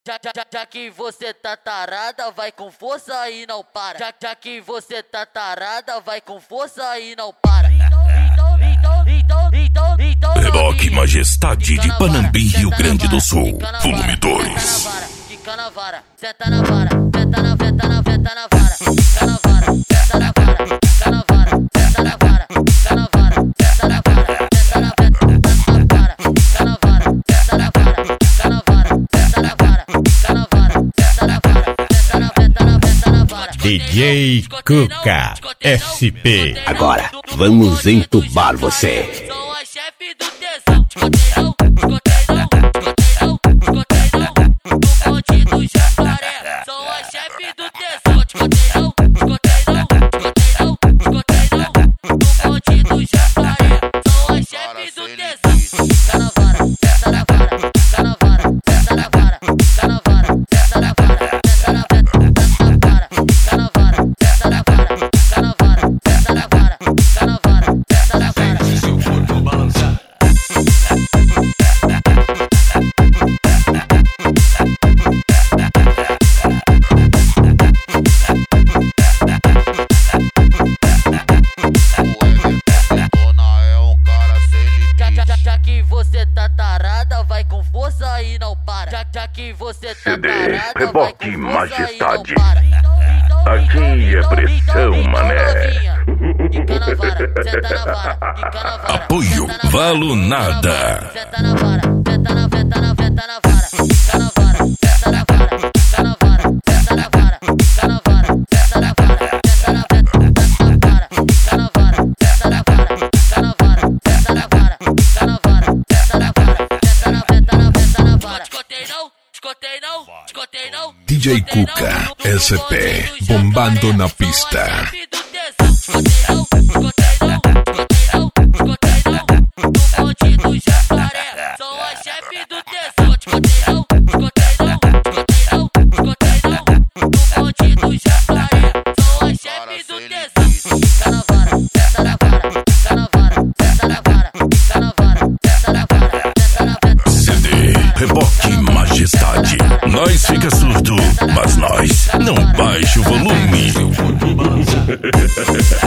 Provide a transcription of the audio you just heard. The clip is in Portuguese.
Já que você tá tarada, vai com força e não para. Já que você tá tarada, vai com força e não para. Reboque Majestade de Panambi, Rio Grande do Sul, volume 2. Fica na vara, senta na vara, senta na vara, senta na vara, senta na vara, senta na vara, senta na vara, senta na vara, senta na vara, senta na vara, senta na vara, senta na vara, senta na vara, senta na vara, senta na vara, senta na vara, senta na vara, senta na vara. DJ Cuca SP. Agora vamos entubar você. Sou a chefe do tesão. Escotei não, no ponte do jacaré. Sou a chefe do tesão. Escotei não, no ponte do jacaré. Sou a chefe do tesão. Fica na vara, senta na vara, fica na vara, senta na vara, fica na vara, senta na vara, senta na vara, fica na vara, senta na vara, fica na vara, senta na vara, fica na vara, senta na vara. Sente seu corpo balançar. Já que você tá tarada, vai com força e não para. Já que você tá CD, tarada, vai Reboque com força Majestade. e não para. Aqui é pressão, mané. Fica na vara, senta na vara, fica na vara. Apoio Senta na vara, Valo Nada. senta na vara, senta na vara, fica na vara, senta na vara, fica na vara, senta na vara, fica na vara, senta na vara, senta na vara, fica na vara, senta na vara, fica na vara, senta na vara, fica na vara, senta na vara, senta na vara. Escotei não. DJ Cuca SP, bombando na pista. CD, Reboque Majestade. Nós fica surdo, mas nós não baixa o volume.